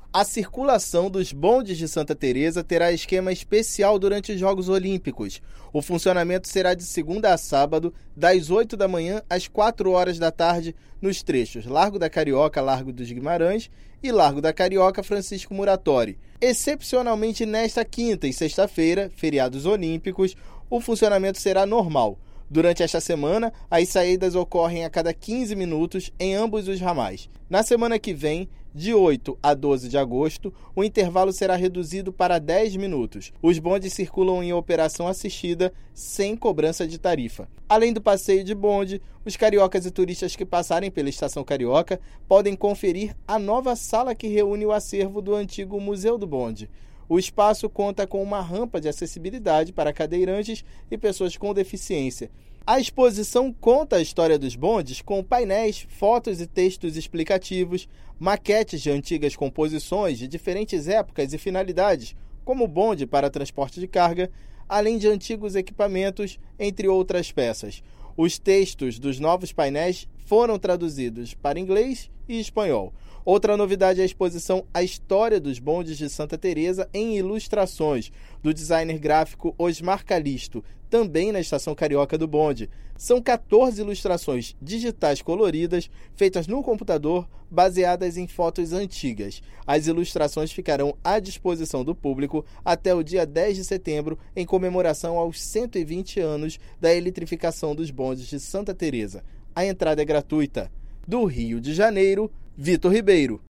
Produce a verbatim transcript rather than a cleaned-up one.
A circulação dos bondes de Santa Teresa terá esquema especial durante os Jogos Olímpicos. O funcionamento será de segunda a sábado, das oito da manhã às quatro horas da tarde, nos trechos Largo da Carioca, Largo dos Guimarães e Largo da Carioca, Francisco Muratori. Excepcionalmente nesta quinta e sexta-feira, feriados olímpicos, o funcionamento será normal. Durante esta semana, as saídas ocorrem a cada quinze minutos em ambos os ramais. Na semana que vem, de oito a doze de agosto, o intervalo será reduzido para dez minutos. Os bondes circulam em operação assistida, sem cobrança de tarifa. Além do passeio de bonde, os cariocas e turistas que passarem pela Estação Carioca podem conferir a nova sala que reúne o acervo do antigo Museu do Bonde. O espaço conta com uma rampa de acessibilidade para cadeirantes e pessoas com deficiência. A exposição conta a história dos bondes com painéis, fotos e textos explicativos, maquetes de antigas composições de diferentes épocas e finalidades, como bonde para transporte de carga, além de antigos equipamentos, entre outras peças. Os textos dos novos painéis foram traduzidos para inglês e espanhol. Outra novidade é a exposição A História dos Bondes de Santa Teresa em ilustrações, do designer gráfico Osmar Calisto, também na Estação Carioca do Bonde. São quatorze ilustrações digitais coloridas, feitas no computador, baseadas em fotos antigas. As ilustrações ficarão à disposição do público até o dia dez de setembro, em comemoração aos cento e vinte anos da eletrificação dos bondes de Santa Teresa. A entrada é gratuita. Do Rio de Janeiro, Vitor Ribeiro.